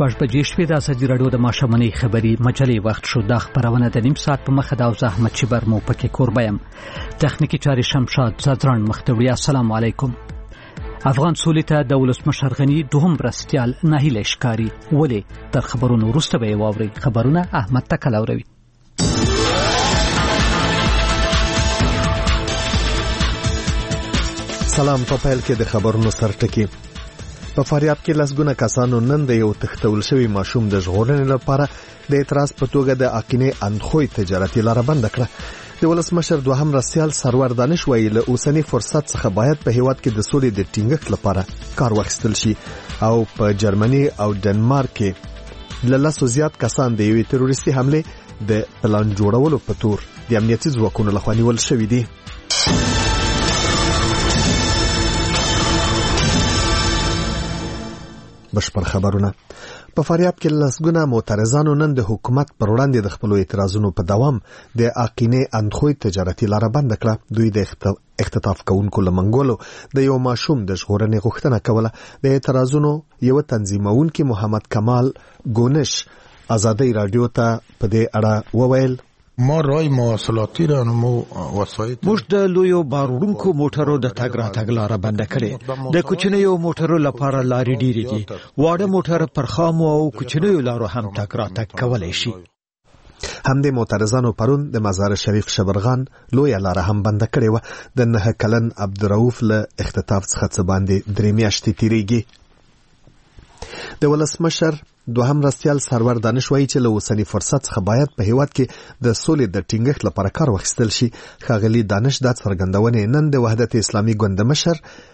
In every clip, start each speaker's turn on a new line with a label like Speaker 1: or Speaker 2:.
Speaker 1: شپږ بجې شوې. د ازادي راډیو د ماشوماني خبري مجلې وخت شو. د خبرونه د نیم ساعت په مخه د زحمت چبر مو پکې کوربایم. تخنیکی چاري شمشاد زادران مختوری. السلام علیکم. افغان سولې ته د ولسمشر غنی دوهم برستیال ناهیله ښکاری. ولی تر خبرونو وروسته به واوري. خبرونه احمد تکلاوروي.
Speaker 2: سلام. په پیل کې د خبرونو سرټکی. په فاریاب کې لسګونه کسانو نن د یو تښتول شوی ماشوم د ژغورنې لپاره د اعتراض په توګه د اقینې اندخوی تجارتي لار بند کړه. د ولسمشر دوهم رسیال سرور دانش ویل له اوسنی فرصت څخه باید په هیواد کې د سولې د ټینګښت لپاره کار واخیستل شي او په جرمني او ډنمارک کې له لسو زیات کسان د یوې تروریستي حمله د پلان جوړولو په تور د امنیتي ځواکونو لخوا نیول شوی دي. بشپړ خبرونه. په فاریاب کې لسګونه معترضانو نن د حکومت پر وړاندې د خپل اعتراضونو په دوام د اقینې اندخوی تجارتي لار بند کړه. دوی د اختطاف کوونکو لمنګولو د یو ماشوم د ژغورنې غوښتنه کوله. د اعتراضونو یو تنظیمونکي محمد کمال ګونش ازادي رادیو ته په دې اړه وویل:
Speaker 3: ما رای مواصلاتی را نمو وسایط
Speaker 4: موږ د لویو بارونکو موټرو د تګ راتګ لار بند کړې. د کوچنیو موټرو لپاره لارې ډېرې دي. واړه موټر پر خامو او کوچنیو لارو هم تګ راتګ کولی شي.
Speaker 2: هم د معترضانو پرون د مزار شریف شبرغان لوی لار هم بند کړې و. د 9 کلن عبدالرؤف له اختطاف څخه څه باندې 3 میاشتې تیریږي. د ولسمشر دوهم رسیال سرور دانش وایي چې له اوسنی فرصت څخه باید په هیواد کې د سولې د ټینګښت لپاره کار واخیستل شي. ښاغلي دانش دا څرګندونې نن د وحدت اسلامي ګوند مشر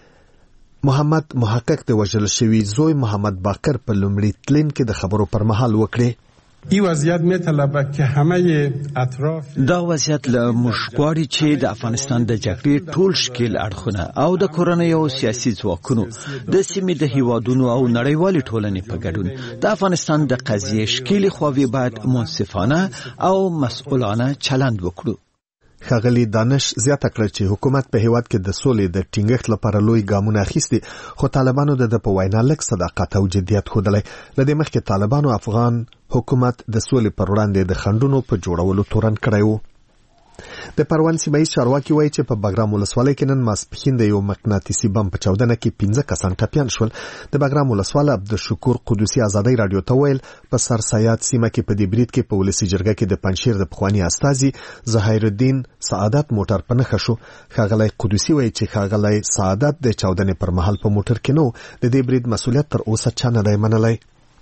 Speaker 2: محمد محقق د وژل شوي زوی محمد باقر په لومړي تلین کې د خبرو پر مهال وکړي.
Speaker 5: این وضعیت میطلبه که همه اطراف
Speaker 4: دا وضعیت له موږ غواړي چې د افغانستان د جګړې ټول شکل اړخونه او د کورنیو سیاسي ځواکونو د سیمې د هیوادونو او نړیوالې ټولنې په ګډون د افغانستان د قضیې شکلي خواوې باید منصفانه او مسؤلانه چلند وکړو.
Speaker 2: ښاغلي دانش زیاته کړه چې حکومت په هیواد کې د سولې د ټینګښت لپاره لوی ګامونه اخیستي، خو طالبانو د په وینا لږ صداقت او جدیت ښودلی. له دې مخکې طالبانو افغان حکومت د سولې پر وړاندې د خنډونو په جوړولو تورن کړی و. د پروان سیمه ییز چارواکي وایي چې په بګرام ولسوالۍ کې نن ماسپښین د یو مقناطیسي بم په چاودنه کې 15 کسان ټپیان شول. د بګرام ولسوال عبدالشکور قدوسي ازادي رادیو ته ویل په سرسایات سیمه کې په دې برید کې په ولسي جرګه کې د پنځشیر د پخوانی استازي ظاهر الدین سعادت موټر په نښه شو. ښاغلی قدوسي وایي چې ښاغلی سعادت د چاودنې پر مهال په موټر کې نو. د دې برید مسؤلیت تر اوسه چا نه دی منلی.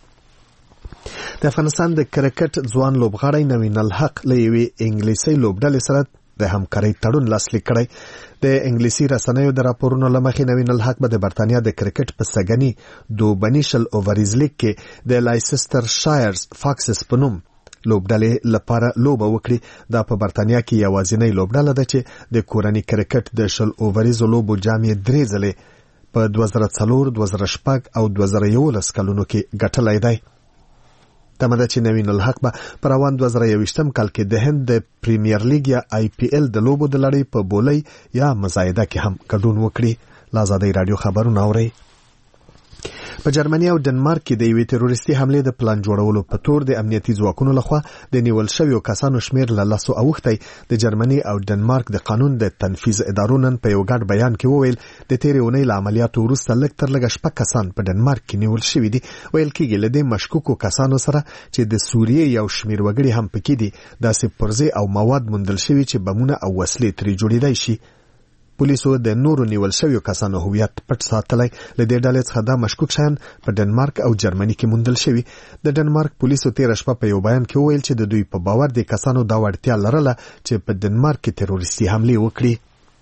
Speaker 2: د افغانستان د کرکټ ځوان لوبغاړی نوین الحق له یوې انګلیسي لوبډلې سره د همکارۍ تړون لاسلیک کړی. د انګلیسي رسنیو د راپورونو له مخې نوین الحق به د برتانیا د کرکټ په سګني دوبني شل اووریز لیګ کې د لایسټر شایرز فاکسز په نوم لوبډلې لپاره لوبه وکړي. دا په برتانیا کې یوازینۍ لوبډله ده چې د کورني کرکټ د شل اووریزو لوبو جام یې 3 ځلې په 2004 2006 او 2011 کلونو کې ګټلی دی. تمه چې نوین الحق به په روان 2021 کال کې د هند د پریمیر لیګ یا IPL د لوبو د لړۍ په بولۍ یا مزایده کې هم ګډون وکړي. لازادي رادیو خبرونه اوري. په جرمني او ډنمارک کې د یوې تروریستي حملې د پلان جوړولو په تور د امنیتي ځواکونو لخوا د نیول شویو کسانو شمیر له 10 اوښتی. د جرمني او ډنمارک د قانون د تنفیذ ادارو نن په یو ګډ بیان کې وویل د تیرې اونۍ له عملیاتو وروسته لږ تر لږه 6 کسان په ډنمارک کې نیول شوي دي. ویل کېږي له دې مشکوکو کسانو سره چې د سوریې یو شمیر وګړي هم پکې دي داسې پرزې او مواد موندل شوي چې بمونه او وسلې ترې جوړېدای شي. پولیسو د نورو نیول شویو کسانو هویت پټ ساتلی. له دې ډلې څخه دا مشکوک شیان په ډنمارک او جرمني کې موندل شوي. د ډنمارک پولیسو تېره شپه په یو بیان کې وویل چې د دوی په باور د کسانو دا وړتیا لرله چې په ډنمارک کې تروریستي حملې وکړي.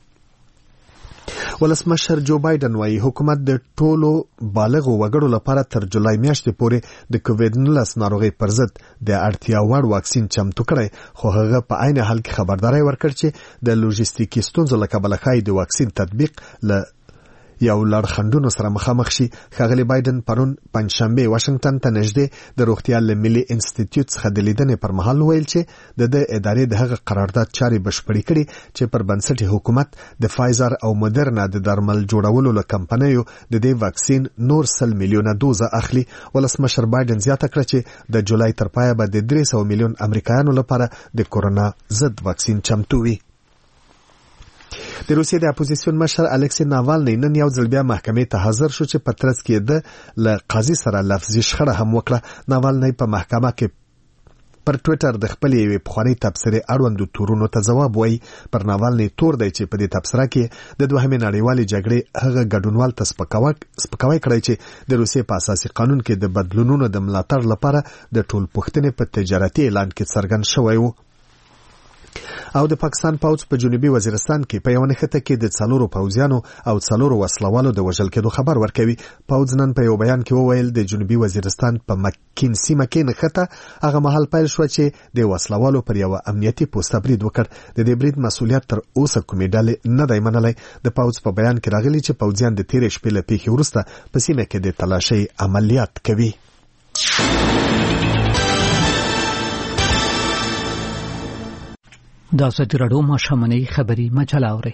Speaker 2: ولسمشر جو بایدن وایي حکومت د ټولو بالغو وګړو لپاره تر جولای میاشتې پورې د کووید-19 ناروغۍ پر ضد د اړتیا وړ واکسین چمتو کړی، خو هغه په عین حال کې خبرداری ورکړ چې د لوژیستیکي ستونزو له کبله ښایي د واکسین تطبیق له یو لړ خنډونو سره مخامخ شي. ښاغلي بایدن پرون پنځشنبه واشنگټن ته نږدې د روغتیا له ملي انسټیټیوټ څخه د لیدنې پر مهال ویل چې د ادارې د هغه قرارداد چارې بشپړې کړي چې پر بنسټ حکومت د فایزر او مودرنا د درمل جوړولو له کمپنیو د دې واکسین نور 100 میلیونه دوزه اخلي. ولسمشر بایدن زیاته کړه چې د جولای تر پایه به د 300 میلیون امریکایانو لپاره د کورونا ضد واکسین چمتو وي. د روسیې د اپوزیسیون مشر الکسی ناوالنی نن یو ځل بیا محکمې ته حاضر شو چې په ترڅ کې د له قاضي سره لفظي شخړه هم وکړه. ناوالنی په محکمه کې پر ټوئیټر د خپل یوې پخوانۍ تبصرې اړوند تورونو ته ځواب وایي. پر ناوالنی تور دی چې په دې تبصره کې د دوهمې نړیوالې جګړې هغه ګډونوال ته سپکاوی کړی چې د روسیې په اساسي قانون کې د بدلونونو د ملاتړ لپاره د ټولپوښتنې په تجارتي اعلان کې څرګند شوی و. او د پاکستان پوځ په جنوبي وزیرستان کې په یو نښته کې د 4 پوځیانو او 4 وسلوالو د وژل کېدو خبر ورکوي. پوځ نن په یو بیان کې وویل د جنوبي وزیرستان په مکین سیمه کې نښته هغه مهال پیل شو چې د وسلوالو پر یو امنیتي پوسټ برید وکړ. د دې برید مسؤلیت تر اوسه کومې ډلې نه دی منلی. د پوځ په بیان کې راغلي چې پوځیان د تیرې شپې له پیښې وروسته په سیمه کې د تلاشۍ عملیات کوي.
Speaker 1: دا ازادي راډیو ماښامنۍ خبري مجله اوري.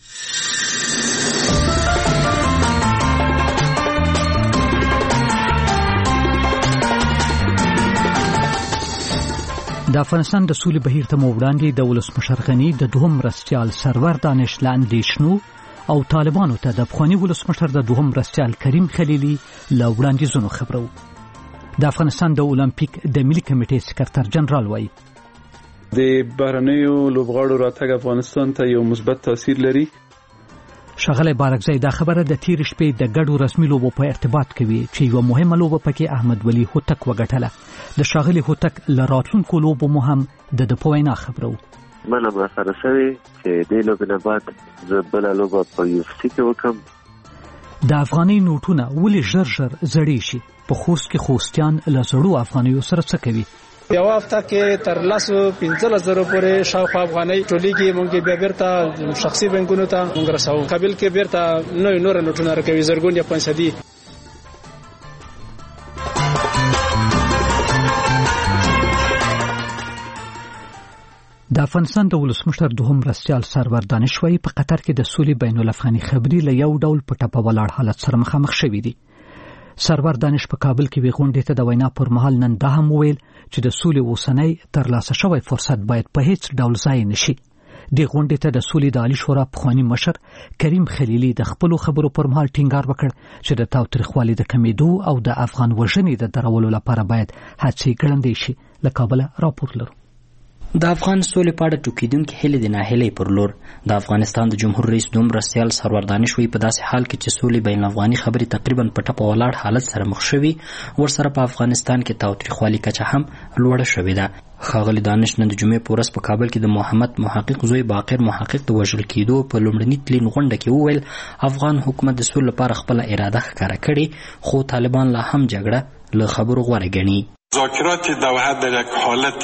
Speaker 1: د افغانستان د سولې بهیر ته وړاندې د ولسمشر غني د دوهم مرستیال سرور دانش لاندې شنو او طالبانو ته د افغاني ولسمشر د دوهم مرستیال کریم خلیلي له وړاندیزونو خبرو. د افغانستان د اولمپیک د ملي کمیټې سکرټر جنرال وایي
Speaker 6: د بهرنیو لوبغاړو راتګ افغانستان ته یو مثبت تاثیر لري.
Speaker 1: ښاغلی بارکزی دا خبره د تیر شپې د ګډو رسمي لوبو په ارتباط کوي چې یو مهمه لوبه پکې احمد ولی هوتک وګټله. د ښاغلي هوتک له راتلونکو لوبو مو هم د په وینا خبرو.
Speaker 7: منه به سره شوي چې دې لوبې نه بعد زه بله لوبه په UFC کې وکړم.
Speaker 1: د افغاني نوټونه ولې ژر زړې شي؟ په خوست کې خوستیان له زړو افغانیو سره څه کوي؟
Speaker 8: یو هفته کې تر 15,000 پورې شاوخوا افغانۍ ټولېږي. مونږ بیا بیرته شخصي بانکونو ته مونږ رسوو. کابل کې بیرته نور نوټونه راکوي زرګون یا 500.
Speaker 1: د افغانستان د ولسمشر دوهم مرستیال سرور دانش وایي په قطر کې د سولې بین الافغاني خبري له یو ډول په ټپه ولاړ حالت سره مخامخ شوي دي. سرور دانش په کابل کې وی غونډې ته د وینا پر مهال نن دا هم ویل چې د سولې اوسنۍ ترلاسه شوی فرصت باید په هیڅ ډول ضایع نشي. د غونډې ته د سولې د عالی شورا پخوانی مشر کریم خلیلي د خپل خبرو پر مهال ټینګار وکړ چې د تاوتریخوالي د کمیدو او د افغان وژنې د درولو لپاره باید هڅې ګړندې شي. له کابل راپور لرو.
Speaker 9: د افغان سولې په اړه ټوکیدونکې هیلې د ناهیلۍ پر لور د افغانستان د جمهور رئیس دوم مرستیال سرور دانش وایي په داسې حال کې چې سولې بین افغاني خبرې تقریبا په ټپه ولاړ حالت سره مخ شوي ورسره په افغانستان کې تاوتریخوالي کچه هم لوړه شوې ده. ښاغلي دانش نن د جمعې په ورځ په کابل کې د محمد محقق زوی باقر محقق د وژل کېدو په لومړني تلین غونډه کې وویل افغان حکومت د سولې لپاره خپله اراده ښکاره کړې خو طالبان لا هم جګړه له خبرو غوره ګڼي.
Speaker 10: مذاکرات دوحه در یک حالت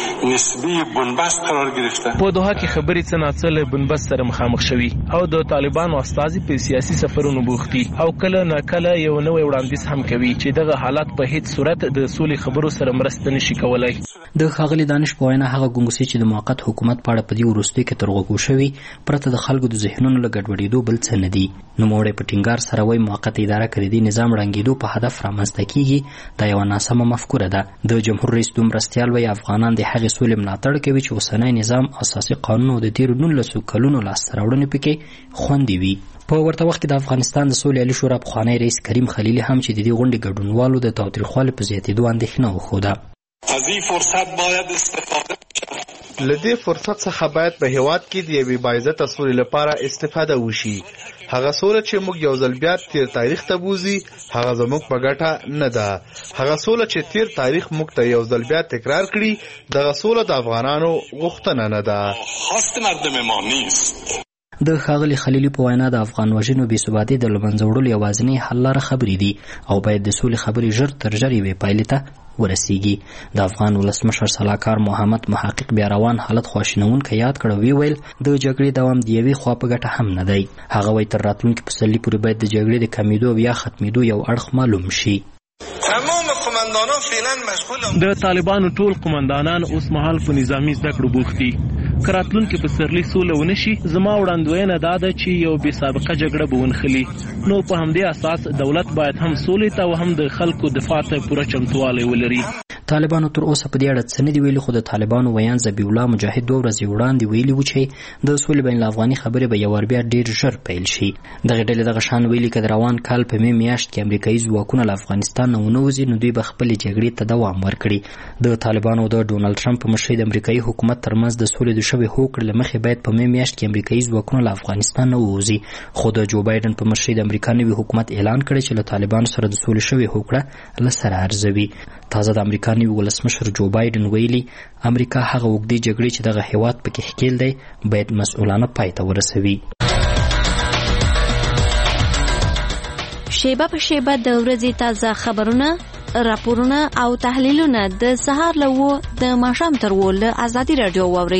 Speaker 10: نسبی بنبست قرار گرفته.
Speaker 11: په دوحه کې خبرې څه ناڅه له بنبست سره مخامخ شوي او د طالبانو استازي په سیاسي سفرونو بوختي او کله نه کله یو نوی وړاندیز هم کوي چې دغه حالت په هیڅ صورت د سولې خبرو سره مرسته نشي کولای.
Speaker 9: د ښاغلي دانش په وینا هغه ګنګوسې چې د موقت حکومت په اړه په دې وروستیو کې تر غوږو شوي پرته د خلکو د ذهنونو له ګډوډېدو بل څه نه دي. نوموړی په ټینګار سره وایي موقت اداره که د دې نظام ړنګېدو په هدف رامنځته کیږي دا یوه ناسمه مفکوره ده. د جمهور رئیس دوم مرستیال وایي افغانان د هغې سولې ملاتړ کوي چې اوسنی نظام اساسي قانون او د تېرو 19 کلونو لاسته راوړنې پکې خوندي وي. په ورته وخت کې د افغانستان د سولې عالي شورا پخوانی رئیس کریم خلیلي هم چې د دې غونډې ګډونوالو د تاوتریخوالي په زیاتېدو اندېښنه وښوده.
Speaker 10: از این فرصت باید استفاده
Speaker 12: له دې فرصت څخه باید په هیواد کې د یوې باعزته سولې لپاره استفاده وشي. هغه سوله چې موږ یو ځل بیا تیر تاریخ ته بوزي هغه زموږ په ګټه نه ده. هغه سوله چې تیر تاریخ موږ ته یو ځل بیا تکرار کړي دغه سوله د افغانانو غوښتنه نه ده.
Speaker 10: خواست مردم ما نیست.
Speaker 9: د ښاغلي خلیلي په وینا د افغان وژنو بې ثباتۍ د له منځه وړلو یوازینۍ حل لاره خبرې دي او باید د سولې خبرې ژر تر ژر یوې پایلې ته ورسیږي. د افغان ولسمشر سلاکار محمد محقق بیا روان حالت خواشینونکی یاد کړ او ویل د جګړې دوام د یوې خوا په ګټه هم نه دی. هغه وایي تر راتلونکي پسرلي پورې باید د جګړې د کمیدو او یا ختمېدو یو اړخ معلوم شي.
Speaker 11: د طالبانو ټول قمندانان اوس مهال په نظامی زده کړو بوخت دي. که راتلونکي پسرلي سوله ونه شي زما وړاندوینه دا ده چې یو بې سابقه جګړه به ونښلي. نو په همدې اساس دولت باید هم سولې ته او هم د خلکو دفاع ته پوره چمتووالی ولري.
Speaker 9: طالبانو تر اوسه په دې اړه څه نه دي ویلي، خو د طالبانو ویان ذبیح الله مجاهد 2 ورځې وړاندې ویلي و چې د سولې بین الافغاني خبرې به یو ور بیا ډېر ژر پیل شي. دغه ډلې دغه شان ویلي که د روان کال په مې میاشت کې امریکایي ځواکونه له افغانستان نه ونه وځي نو دوی به خپلې جګړې ته دوام ورکړي. د طالبانو او د ډونالډ ټرمپ په مشرۍ د امریکایي حکومت ترمنځ د سولې د شوې هوکړې له مخې باید په مې میاشت کې امریکایي ځواکونه له افغانستان نه ووځي، خو د جو بایدن په مشرۍ د امریکا نوي حکومت اعلان کړی چې له طالبانو سره د سولې شوې هوکړه له سره ارزوي. تازه د امریکا نوي ولسمشر جو بایدن ویلي امریکا هغه اوږدې جګړې چې دغه هیواد پکې ښکیل دی باید مسؤلانه پای ته ورسوي.
Speaker 13: شیبه په شیبه د ورځې تازه خبرونه، راپورونه او تحلیلونه د سهار له 9 د ماښام تر 10 له ازادي رادیو واورئ.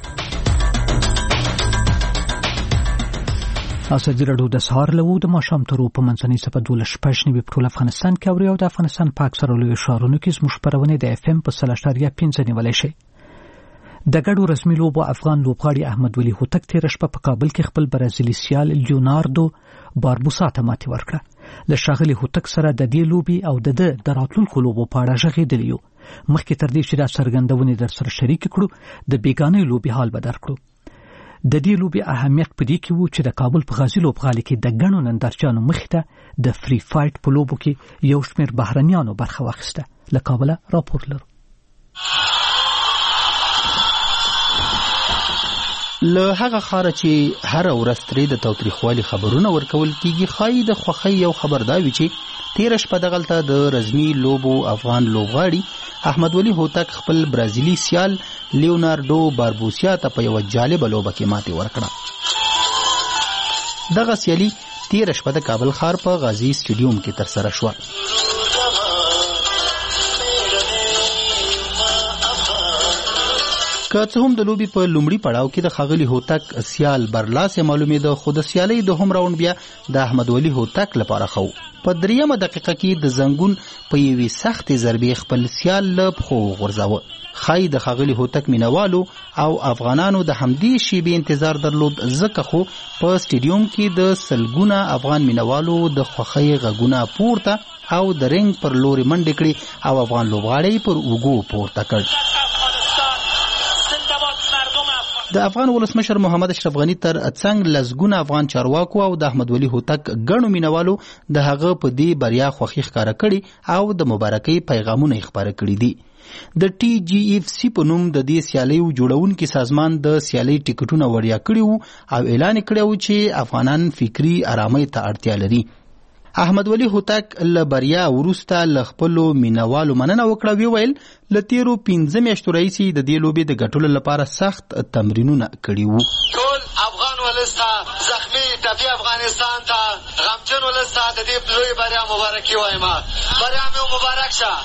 Speaker 1: ازادي رادیو د سهار له 9 د ماښام تر 10 په منځنۍ صفحه 12 په ټول افغانستان کې اوري او د افغانستان په اکثره لویو ښارونو کې زموږ خپرونې د FM په 3.5 نیولای شي. د ګډو رسمي لوبو افغان لوبغاړي احمد ولي هوتک تېره شپه په کابل کې خپل برازیلي سیال لیوناردو باربوسا ته ماتې ورکړه. له ښاغلي هوتک سره د دې لوبې او د راتلونکو لوبو په اړه غږېدلي یو. مخکې تر دې چې دا څرګندونې درسره شریک کړو د بیګانۍ لوبې حال به درکړو. د دې لوبې اهمیت په دې کې و چې د کابل په غازي لوبغالي کې د ګڼو نندارچیانو مخې ته د فری فایټ په لوبو کې یو شمېر بهرنیانو برخه واخیسته. له کابله راپور لرو.
Speaker 14: له هغه خاره چې هر ورځ ترې د تاوتریخوالي خبرونه ورکول کیږي خای د خوخی یو خبر دا وی چې تیر شپه دغلته د رسمي لوبو افغان لوبغاړي احمد ولي هوتک خپل برازیلي سیال لیوناردو باربوسیا ته په یو جالب لوبه کې ماتې ورکړه. دغه سیالي تیر شپه د کابل ښار په غازي سټیډیوم کې ترسره شوه. که څه هم د لوبې په لومړي پړاو کې د ښاغلي هوتک سیال برلاسه معلومېده خو د سیالۍ دوهم راوند بیا د احمد ولي هوتک لپاره ښه. په 3 دقیقه کې د زنګون په یوې سختې ضربې خپل سیال له پښو وغورځاوه. ښایي د ښاغلي هوتک مینوالو او افغانانو د همدې شیبې انتظار درلود ځکه خو په سټیډیوم کې د سلګونه افغان مینوالو د خوښۍ غږونه پورته او د رنګ پر لوري منډې کړې او افغان لوبغاړی پر اوږو پورته کړ. د افغان ولسمشر محمد اشرف غنی تر څنګ لزګونه افغان چارواکو او د احمد ولي هوتک ګڼو مینوالو د هغه په دې بریا خوښي ښکاره کړي او د مبارکۍ پیغامونه خپاره کړي دي. د TGFC په نوم د دې سیالیو جوړونکي سازمان د سیالۍ ټیکټونه وړیا کړي او اعلان کړی چې افغانان فکری آرامۍ ته اړتیا لري. احمد ولي هوتک له بریا وروسته له خپلو مینوالو مننه وکړه. ویل له تیرو 15 میاشتو راهیسې د دې لوبې د ګټلو لپاره سخت تمرینونه کړي وو.
Speaker 15: ټول افغان ولس ته زخمي ټپي افغانستان ته غمجن ولس ته د دې لوی بریا مبارکي وایم. بریا مو مبارک شه.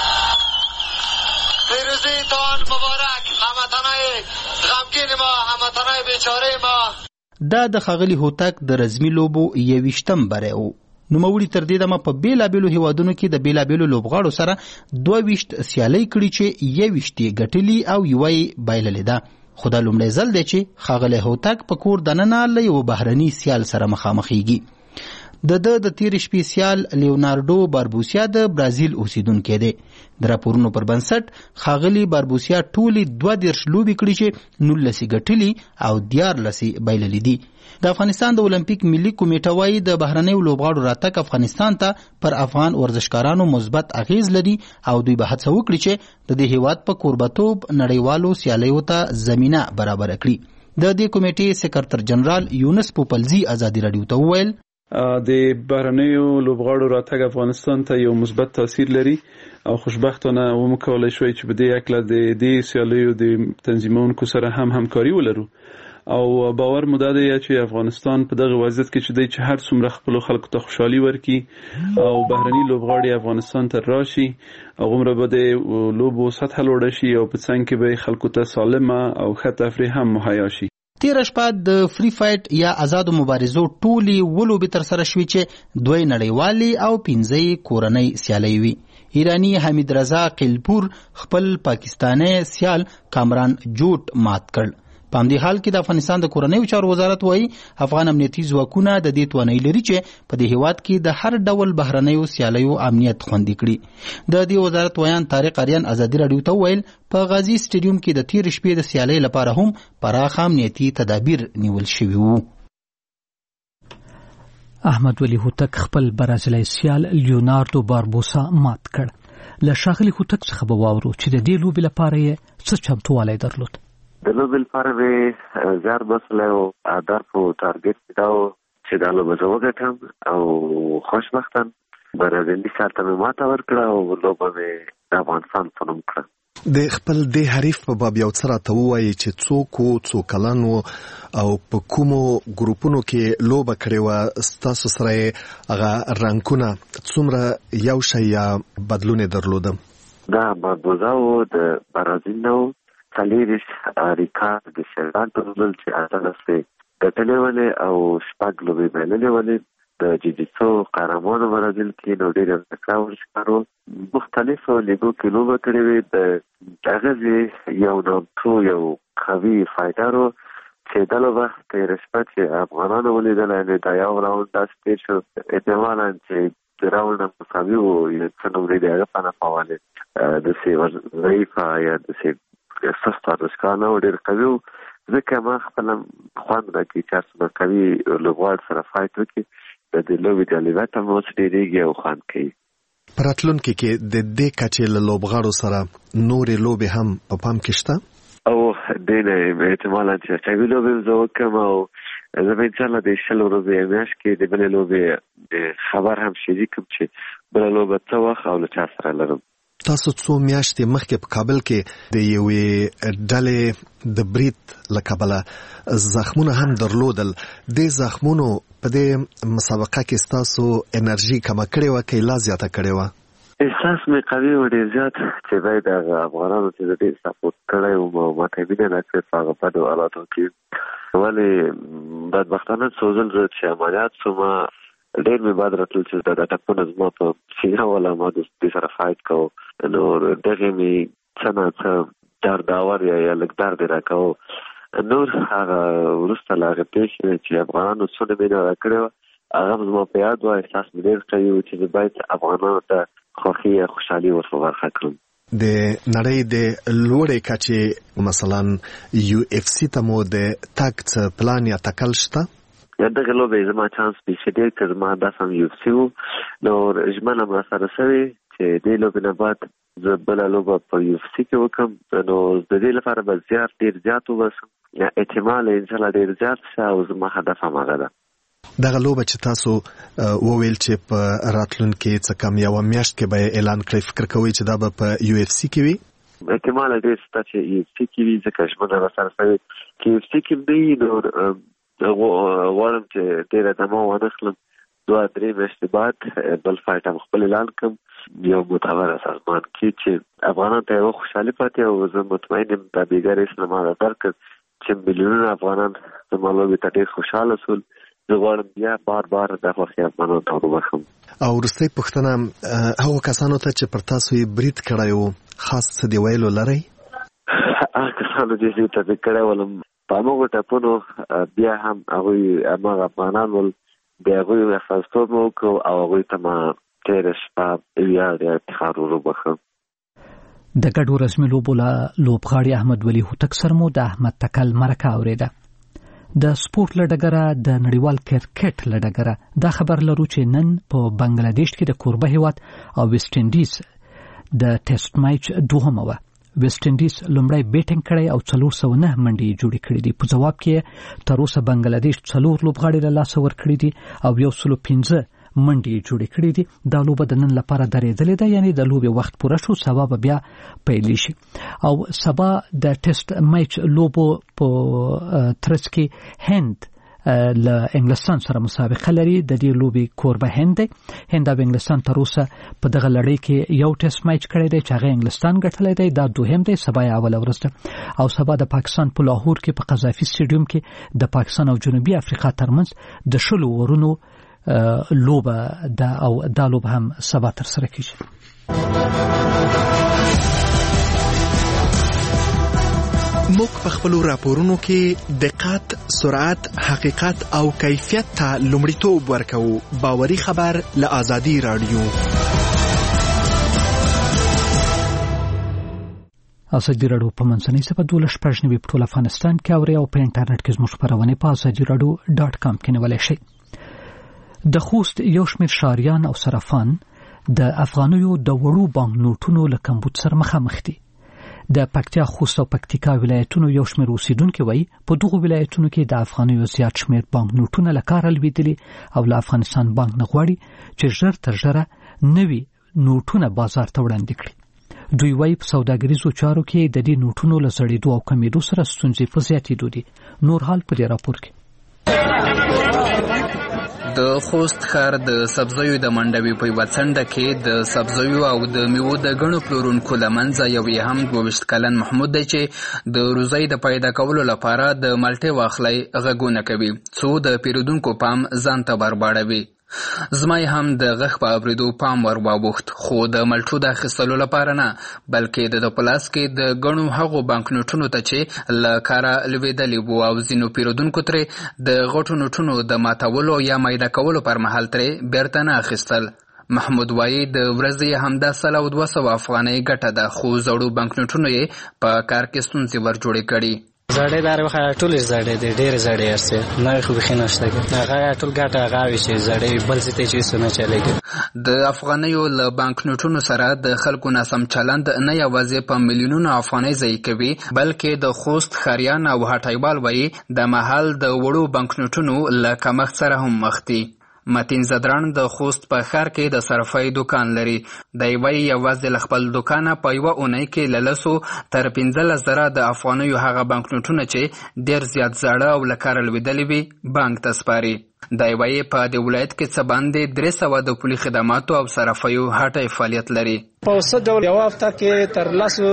Speaker 15: پیروزی تان مبارک. هموطنای غمگین ما، هموطنای بیچاره ما.
Speaker 14: دا د ښاغلي هوتک د رسمي لوبو 21م بری و. نوموړي تر دې دمه په بیلابیلو هیوادونو کې د بیلابیلو لوبغاړو سره 22 سیالۍ کړي چې 21 ګټلي او یوه یې بایللې ده. خو دا لومړی ځل دی چې ښاغلی هوتک په کور دننه له یو بهرني سیال سره مخامخېږي. د تیر شپې سیال لیوناردو باربوسیا د برازیل اوسیدونکی دی. د راپورونو پر بنسټ ښاغلي باربوسیا ټولې 22 لوبې کړي چې 19 ګټلي او 14 بایللې دي. د افغانستان د اولمپیک ملي کمیټه وايي د بهرنیو لوبغاړو راتګ افغانستان ته پر افغان ورزشکارانو مثبت اغیز لري او دوی به هڅه وکړي چې د دې هیواد په کوربتوب نړیوالو سیالیو ته زمینه برابر کړي. د دې کمیټې سکرټر جنرال یونس پوپلزي ازادي رادیو ته وویل
Speaker 6: د بهرنیو لوبغاړو راتګ افغانستان ته یو مثبت تاثیر لري او خوشبختانه ومو کولای شوی چې په دې اکله د دې سیالیو د تنظیمونکو سره هم همکاري ولرو او باور مو ده چې افغانستان په دغه وضعیت کې چې د هر څومره خپل خلکو ته خوشحالي ورکي او بهرني لوبغاړي افغانستان ته راشي هغومره به د لوبو سطح لوړه شي او په څنګ کې به خلکو ته سالمه او ښه تفریح هم مهیا شي.
Speaker 14: تیر شپه د فری فایټ یا آزادو مبارزو ټولي ولوبې تر سره شوې چې 2 نړیوالي او 15 کورنۍ سیالۍ وي. ایرانی حمید رضا قلپور خپل پاکستانی سیال کامران جوټ مات کړ. په همدې حال کې د افغانستان د کورنیو چارو وزارت وایي افغان امنیتي ځواکونه د دې توانایي لري چې په دې هیواد کې د هر ډول بهرنیو سیالیو امنیت خوندي کړي. د دې وزارت ویان طارق اریان ازادي راډیو ته ویل په غازی سټیډیوم کې د تیر شپې د سیالۍ لپاره هم پراخ امنیتي تدابیر نیول شوي وو.
Speaker 1: احمد ولی هوتک خپل برازیلي سیال لیوناردو باربوسا مات کړ. له ښاغلي هوتک څخه به واورو چې د دې لوبې لپاره یې څه چمتووالی درلود.
Speaker 7: د لوبې لپاره مې زیار بسلی او هدف او تارګت مې دا و چې دا لوبه زه وګټم او خوشبختاً برازیلي سیال ته مې ماته ورکړه او لوبه مې د افغانستان په نوم کړه.
Speaker 2: د خپل د حریف په باب یو څه راته ووایي چې څو کلن و او په کومو ګروپونو کې لوبه کړې وه ستاسو سره یې هغه رنګونه څومره یو شی یا بدلون یې درلوده؟
Speaker 7: دا باربوزا و د برازیل نه و 40 ریکارډ د شیطان درلودل چې اتلس یې ګټلې ولې او 6 لوبې بایللې ولې. د جیجیتسو قهرمانو برازیل کې نو ډېر تکړه ورزشکارو مختلفو لیګو کې لوبه کړې وې. د هغه یو نامتو یو قوي فایټر و چې دا لوبه تېره شپه چې افغانانو ولیدله یعنې دا یو راوند داسې تېر شو احتمالاً چې د راوند هم مساوي و یو څه نومرې د هغه په نفع والې داسې ضعیفه یا داسې سست ورزشکار نه و ډېر قوي و. ځکه ما خپل خوند راکړي چې هر څومره قوي لوبغاړي سره فایټ وکړي د دې لوبې جالبیت هم اوس ډېرېږي او خوند کوي.
Speaker 2: په راتلونکي کې د دې کچې له لوبغاړو سره نورې لوبې هم په پام کې شته؟
Speaker 7: او دې نه احتمالاً چې قوي لوبې زه وکړم او زه به انشاءالله د 20 ورځې میاشت کې د بلې لوبې خبر هم شریکم چې بله لوبه څه وخت او له چا سره لرم.
Speaker 2: تاسو څو میاشتې مخکې په کابل کې د یوې ډلې د برید له کبله زخمونه هم درلودل. د زخمونو په دې مسابقه کې ستاسو انرژي کمه کړې وه که لا زیاته کړې وه؟
Speaker 7: احساس مې قوي و ډېر زیات چې باید هغه افغانانو چې زه ډېر سپورټ کړی وم او ماته مینه راکړې په هغه بدو حالاتو کې. ولې بدبختانه څو ځل زه چې عملیات شوم ډېر مې بد راتلل چې دا ټپونه زما په سینه ولا ما د دې سره فایټ کوو نو دغې مې څه نه څه درداور یا لږ درد یې راکاوه. نور هغه وروسته له هغې پېښې چې افغانانو څونه مینه راکړې وه هغه هم زما په یاد وه. احساس مې ډېر قوي و چې زه باید افغانانو ته خوښي یا خوشحالي ورته برخه کړم.
Speaker 2: د نړۍ د لوړې کچې مثلا UFC ته مو د تګ څه پلان یا تکل شته؟
Speaker 7: دغه لوبې زما چانس به چې ډېر که زما هدف هم UFC و نو ژمنه مې راسره شوې چې دې لوبې نه بعد زه بله لوبه په UFC کې وکړم نو د دې لپاره به ډېر زیات وباسم یا احتمال انشاءالله ډېر زیات شه او زما هدف هم هغه ده.
Speaker 2: دغه لوبه چې تاسو وویل چې په راتلونکي څه کم یوه میاشت کې به اعلان کړئ فکر کوئ چې دا به په UFC کې وي؟
Speaker 7: احتمال ډېر شته چې UFC کې وي ځکه ژمنه راسره شوې که UFC کې نه وي نو غواړم چې ډېره دمه وانخلم 2-3 میاشتې بعد بل فایټ هم خپل اعلان کړم یو معتبره سازمان کې چې افغانانو ته یوه خوشحالي پاتې او زه مطمئن یم دا بېګار هېڅ نه ما دا درکړ چې میلیونونه افغانان زما لوبې ته ډېر خوشحاله شول. زه غواړم بیا بار دا خوښي افغانانو ته وروبخم.
Speaker 2: او وروستۍ پوښتنه هغو کسانو ته چې پر تاسو یې برید کړی و خاص څه دې ویلو لرئ؟
Speaker 7: هغه کسانو چې ته برید کړی ولم په هماغو ټپونو بیا هم هغوی هماغه افغانان ول د هغوی استازیتوب مې وکړو او هغوی ته ما تېره شپه ویاړ یا افتخار وروبخم.
Speaker 1: د ګډو رسمي لوبو له لوبغاړي احمد ولی هوتک سره مو د احمد تکل مرکه اورېده. د سپورت له ډګره د نړیوال کرکټ له ډګره دا خبر لرو چې نن په بنگلاديش کې د کوربه هیواد او ویسټ انډیز د ټیسټ میچ دوهمه وه. ویسټ انډیز لومړی بیټینګ کړی او 409 منډې جوړې کړې دي. په جواب کې تر اوسه بنگلاديش 4 لوبغاړي له لاسه ورکړي دي او 115 منډې جوړې کړې دي. دا لوبه د نن لپاره درېدلې ده، یعنی د لوبې وخت پوره شو، سبا به بیا پیل شي. او سبا د ټیسټ میچ لوبو په ترڅ کې هند له انګلستان سره مسابقه لري. د دې لوبې کوربه هند دی. هند او انګلستان تر اوسه په دغه لړۍ کې یو ټیسټ میچ کړی دی چې هغه انګلستان ګټلی دی. دا دوهم دی، سبا یې اوله ورځ ده. او سبا د پاکستان په لاهور کې په قذافي سټیډیوم کې د پاکستان او جنوبي افریقا ترمنځ د 20 اورونو لوبه ده، او دا لوبه هم سبا ترسره کیږي.
Speaker 16: موږ په خپل راپورونو کې دقت، سرعت، حقیقت او کیفیت ته لومړیتوب ورکوو. باوري خبر له آزادي رادیو.
Speaker 1: آزادي رادیو په منځنۍ صفحه 12 په ټول افغانستان کې اوري او په انټرنیټ کې زموږ خبرونه په azadiradio.com کې نیولای شئ. د خوست یو شمېر شاریان او صرافان د افغانیو د وړو بانک نوټونو له کمبود سره مخامخ دي. د پکتیا، خوست او پکتیکا ولایتونو یو شمېر اوسیدونکو وایي په دغو ولایتونو کې د افغانیو زیات شمېر بانک نوټونه له کاره لوېدلي او له افغانستان بانک نه غواړي چې ژر تر ژره نوي نوټونه بازار ته وړاندې کړي. دوی وایي په سوداګریزو چارو کې د دې نوټونو له زړېدو او کمېدو سره ستونزې په زیاتېدو دي. نور حال په دې راپور کې.
Speaker 17: د خوست ښار د سبزیو د منډوي په یوه څنډه کې د سبزیو او د میوو د ګڼو پلورونکو له منځه یو یې هم 22 کلن محمود دی چې د روزۍ د پیدا کولو لپاره د مالټې واخلۍ غږونه کوي څو د پیرودونکو پام ځان ته برباړوي. زما هم د غږ په اورېدو پام ور واوښت، خو د مالټو د اخیستلو لپاره نه، بلکې د پلاس کې د ګڼو هغو بانک نوټونو ته چې له کاره لوېدلي وو او ځینو پیرودونکو ترې د غټو نوټونو د ماتولو یا میده کولو پر مهال ترې بیرته نه اخیستل. محمود وایي د ورځې همدا 100 افغانۍ ګټه ده، خو زړو بانک نوټونو یې په کار کې ستونزې ور جوړې کړي.
Speaker 18: زړې دار وخت ټول زړې دي، ډېر زړې ارسه نه خو بخې نشته هغه ټول ګټه هغه شي زړې بل څه ته چې سونه چلےږي.
Speaker 17: د افغانیو له بانک نوټونو سره د خلکو ناسم چلند نه یوازې په میلیونونو افغانۍ ضایع کوي، بلکې د خوست ښاریان او هټایوال وایي د مهال د وړو بانک نوټونو له کمښت سره هم مخ دي. متین زدران د خوست په ښار کې د صرافۍ دکان لري. دی وایي یوازې له خپل دکانه په یوه اونۍ کې له 10 تر 15,000 د افغانیو هغه بانک نوټونه چې ډېر زیات زاړه او له کاره لوېدلي وي بانک ته سپاري. دی وایي په دې ولایت کې څه باندې 300 د پولي خدماتو او صرافیو هټۍ فعالیت لري.
Speaker 8: په اوسه ډول یو هفته کې تر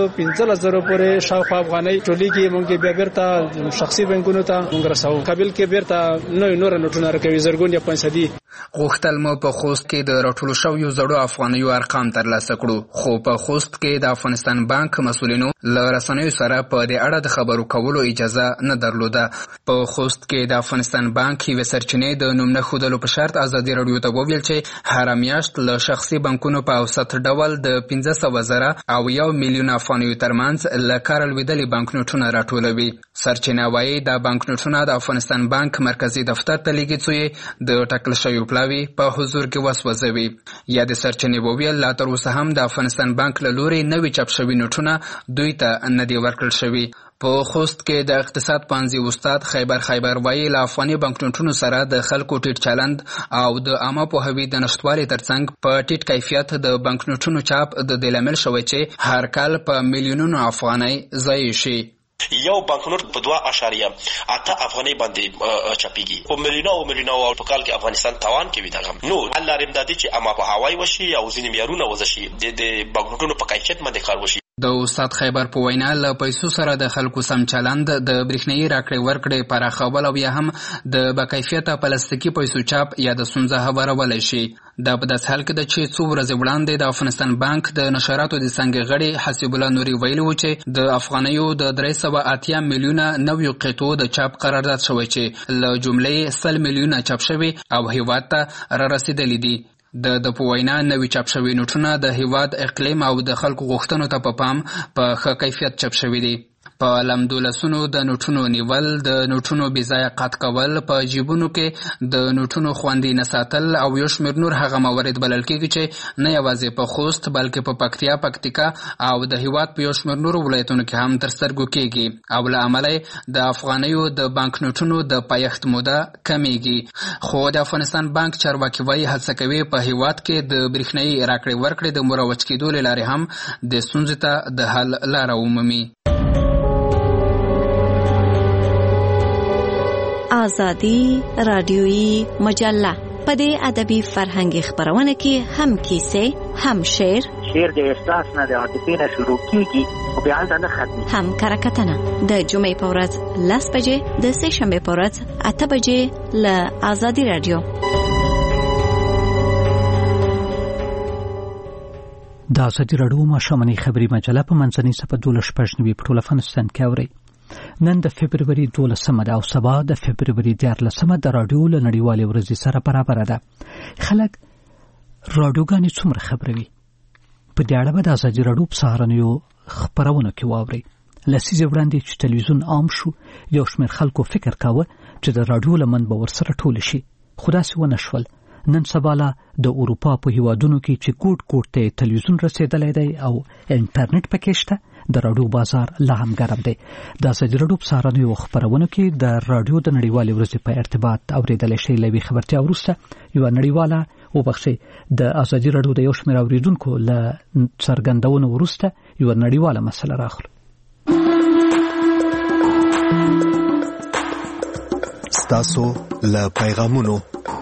Speaker 8: 15,000 پورې شاوخوا افغانۍ ټولېږي. مونږ بیا بیرته شخصي بانکونو ته مونږ رسوو. کابل کې بیرته نور نوټونه راکوي، زرګون یا پیسې دي.
Speaker 17: غوښتل مو په خوست کې د راټولو شویو زړو افغانیو ارقام ترلاسه کړو، خو په خوست کې د افغانستان بانک مسؤلینو له رسنیو سره په دې اړه د خبرو کولو اجازه نه درلوده. په خوست کې د افغانستان بانک یوې سرچینې د نوم نه ښودلو په شرط ازادي راډیو ته وویل چې هره میاشت له شخصي بانکونو په اوسط ډول د 15,000 او 1 میلیون افغانیو ترمنځ له کاره لوېدلي بانک نوټونه راټولوي. سرچینه وایي دا بانک نوټونه د افغانستان بانک مرکزي دفتر ته لیږي څو یې د ټاکل شویو پلاوي په حضور کې وسوځوي. یا د سرچینې وویل لا تر اوسه هم د افغانستان بانک له لوري نوي چاپ شوي نوټونه دوی ته نه دي ورکړل شوي. په خوست کې د اقتصاد پوهنځي استاد خیبر وایي له افغاني بانک نوټونو سره د خلکو ټیټ چلند او د عامه پوهاوي د نشتوالي ترڅنګ په ټیټ کیفیت د بانک نوټونو چاپ د دې لامل شوی چې هر کال په میلیونونو افغانۍ ضایع شي.
Speaker 19: یو بانکنوټ په 2.8 افغانۍ باندې چاپیږي. په میلیونو او په کال کې افغانستان توان کوي. دا نو الله رحم دادی چې اما په هوای وشي او ځینې معیارونه وزشي د بانکنوټونو په کیفیت باندې کار وشي.
Speaker 17: د استاد خیبر په وینا له پیسو سره د خلکو سم چلند د برېښنايي راکړې ورکړې پراخول او یا هم د باکیفیته پلاستیکي پیسو چاپ یا د ستونزه هوارولی شي. دا په داسې حال کې ده چې څو ورځې وړاندې د افغانستان بانک د نشراتو د څنګه غړي حسیب الله نوري ویلي و چې د افغانیو د 380 میلیونه نویو قطعو د چاپ قرارداد شوی چې له جملې 100 میلیونه چاپ شوي او هیواد ته را رسیدلي دي. د په وینا نوي چاپ شوي نوټونه د هیواد اقلیم او د خلکو غوښتنو ته په پام په ښه کیفیت چاپ شوي دي. په لمدولسونو د نوټونو نیول، د نوټونو بې ځایه قات کول، په جیبونو کې د نوټونو خوندي نه ساتل او یو شمېر نور هغه موارد بلل کېږي چې نه یوازې په خوست بلکې په پکتیا، پکتیکا او د هیواد په یو شمېر نورو ولایتونو کې هم تر سترګو کېږي او له امله د افغانیو د بانک نوټونو د پایښت موده کمیږي. خو د افغانستان بانک چارواکي وایي هڅه کوي په هیواد کې د برېښنايي راکړې ورکړې د مروج کېدو له لارې هم د ستونزې ته د حل لاره ومومي.
Speaker 13: آزادی رادیویی مجله په دې ادبي فرهنګي خبرونه کې هم کیسې، هم شعر
Speaker 20: د احساس نه د عاطفې نه شروع کیږي او بیا نه ختمي،
Speaker 13: هم کرکټنه د جمعې په ورځ 10 بجې، د سه شنبه په ورځ 8 بجې له آزادی رادیو.
Speaker 1: د آزادی رادیو ماښامنۍ خبري مجله په منځنۍ صفحه 12 په ټول افغانستان کې اوري. نن د فبرवरी 12 ده او سبا د فبرवरी 14 د رادیو له نړیوالې ورځې سره برابر ده. خلک رادیوګانې څومره خبروي په دې اړه به د آزادی رادیو په سهارنیو خبرونو کې واوري. لسیزې وړاندې چې تلویزیون عام شو، یو شمېر خلکو فکر کاوه چې د رادیو له منبع ورسره ټول شي، خو داسې ونه شول. نن سبا لا د اروپا په هیوادونو کې چې ګوټ ګوټ ته تلویزیون رسیدلی دی او انټرنیټ پکې شته، د رادیو بازار لا هم ګرم دی. د آزادي رادیو په سهارنیو خبرونو کې د رادیو د نړیوالې ورځې په ارتباط اورېدلی شئ. له یوې خبرتیا وروسته یوه نړیواله وبخښئ د آزادي رادیو د یو شمېر اورېدونکو له څرګندونو وروسته یوه نړیواله مسله راخلو.
Speaker 2: ستاسو له پیغامونو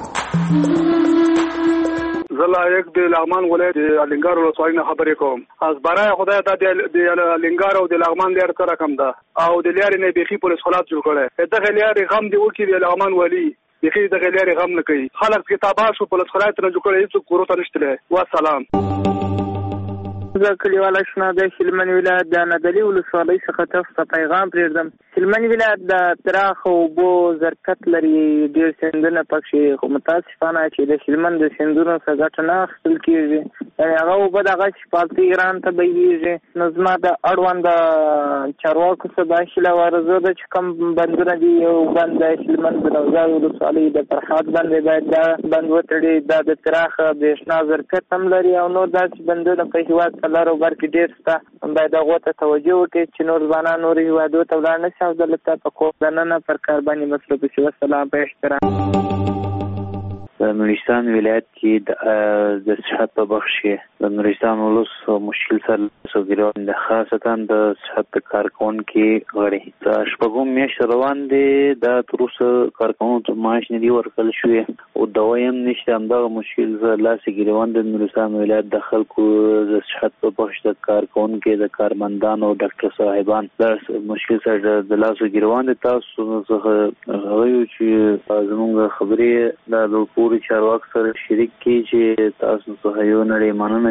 Speaker 21: زلا یک د لغمان ولایت الینګار ولسوالۍ نه خبرې کوم. از برای خدای ته د الینګار او د لغمان لار سره کم ده او د لارې نه بيخي پولیس خلاص جوړ کړي. دغه لارې غم دی وکي د لغمان ولی بيخي دغه لارې غم نه کوي. خلک کتابه شو پولیس خلاص نه جوړ کړي، هیڅ کوروته نشته. والسلام.
Speaker 22: زه کلیواله شنه د هلمند ولایت د نادعلي ولسوالۍ څخه تاسو ته پیغام پرېږدم. هلمند ولایت د پراخو اوبو ظرفیت لري، ډېر سیندونه پکې، خو متاسفانه چې د هلمند د سیندونو څخه ګټه نه اخیستل کېږي. یعنې هغه اوبه د شفالتي ایران ته بهیږي. نو زما د اړوند چارواکو څخه دا هیله ورزه ده چې کوم بندونه دي، یو بند د هلمند د نوزاد ولسوالۍ د فرحات بند باید دا بند وتړي. دا د پراخه برېښنا ظرفیت هم لري او نور داسې بندونه په هېواد لارو بر کې ډېر شته. باید هغو ته توجه وکړي چې نور ځوانان نورو هېوادو ته ولاړ نه شي او دلته په کور دننه پر کار باندې مصروف شي. والسلام. په احترام.
Speaker 23: د نورستان ولایت کې د صحت په بخش کې د نورستان ولس مشکل سره سوګیران د خاصتا د صحت کارکونکو غړي د شپږم میاشت روان دي. دا تر اوسه کارکونکو معاش نه دی ورکړل شوی او دوايم نشته. همدغه مشکل زه لاسې ګریوان د نورستان ولایت د خلکو د صحت په بخش د کارکونکو د کارمندانو او ډاکټر صاحبان د مشکل سره د لاسو ګریوان دي. تاسو څخه غواړو چې زموږ خبرې د پوری چارواک سره شریک کی چې تاسو څخه یو نړۍ مننه.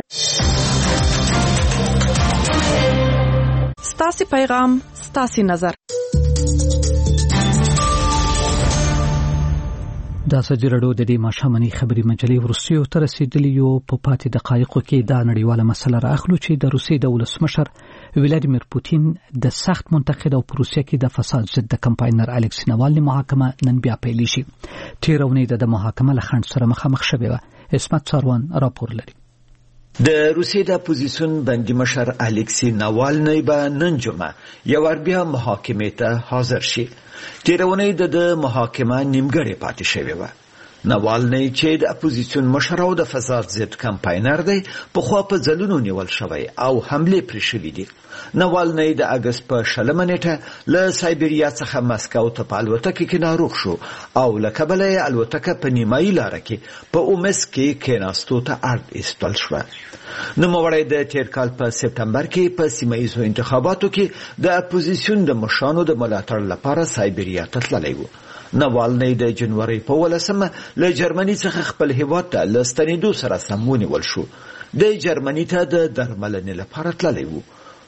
Speaker 24: ستاسو پیغام، ستاسو نظر.
Speaker 1: د آزادي رادیو د دې ماښامنۍ خبري مجلې وروستیو ته رسیدلي یو. په پاتې دقایقو کې دا نړیواله مسله راخلو چې د روسیې د ولسمشر ولادیمیر پوتین د سخت منتقد او په روسیه کې د فساد ضد د کمپاینر الکسی ناوالني محاکمه نن بیا پیل شي. تیر اونۍ د محاکمه له خنډ سره مخامخ شوې وه. اسمت ساروان راپور لري.
Speaker 4: د روسیې د اپوزیسیون بندي مشر الکسی ناوالني به نن جمعه یو بیا محاکمې ته حاضر شي. تیر اونۍ د محاکمه نیمګړې پاتې شوې وه. ناوالني چې د اپوزیسیون مشر او د فساد ضد کمپاینر دی په خوا په ځلونو نیول شوی او حمله پرې شوې دي. ناوالني د اگست په 20 نیټه له سایبریا څخه مسکو ته په الوتکه کې ناروغ شو او له کابل الوتکه په نیمایي لار کې په اومس کې کېناستو ته اړ ایستل شو. نوموړی د تیر کال په سپتمبر کې په سیمایي انتخاباتو کې د اپوزیسیون د مشرانو د ملاتړ لپاره سایبریا ته تللی و. ناوالني د جنوري په 18 له جرمني څخه خپل هیواد ته لستنیدو سره سمونی ول شو. د جرمني ته د درملنې لپاره تللی و.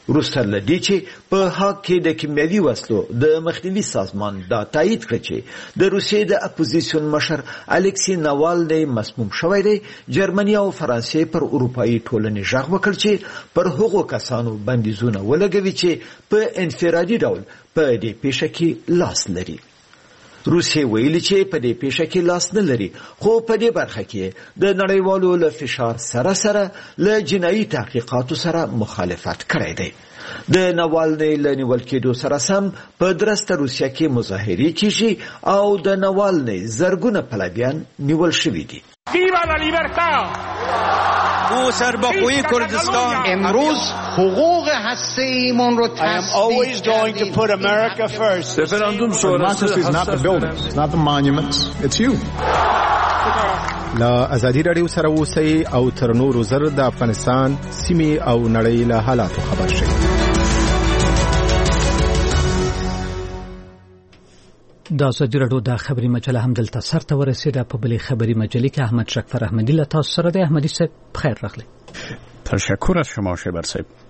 Speaker 4: وروسته له دې چې په هاګ کې د کیمیاوي وسلو د مخنیوي سازمان دا تایید کړ چې د روسیې د اپوزیسیون مشر الکسی ناوالنی مسموم شوی دی. جرمني او فرانسې پر اروپایي ټولنې غږ وکړ چې پر هغو کسانو بندیزونه ولګوي چې په انفرادي ډول په دې پیښه کې لاس لري. روسیې ویلي چې په دې پیښه کې لاس نه لري، خو په دې برخه کې د نړیوالو له فشار سره له جنایي تحقیقاتو سره مخالفت کړی دی. د ناوالنی له نیول کېدو سره سم په درسته روسیه کې مظاهرې کیږي او د ناوالنی زرګونه پلویان نیول شوي دي.
Speaker 3: ویوا لا لیبرتا
Speaker 5: او سربخوی کردستان
Speaker 10: امروز حقوق هسته‌ایمون رو
Speaker 5: I am always going to put America first.
Speaker 3: referendum sonrası
Speaker 12: is not the buildings, it's not the monuments, it's you.
Speaker 25: لا ازادي رادیو سره اوسئ او تر نورو زر د افغانستان سیمې او نړۍ له حالاتو خبر شئ.
Speaker 1: د ازادي رادیو د خبري مجله هم دلته سرته ورسېده. په بلې خبري مجلې کې احمد شکفر احمدی له تاسو سره د احمدی صاحب خیر راغلی.
Speaker 26: تشکر از شما شبر صاحب.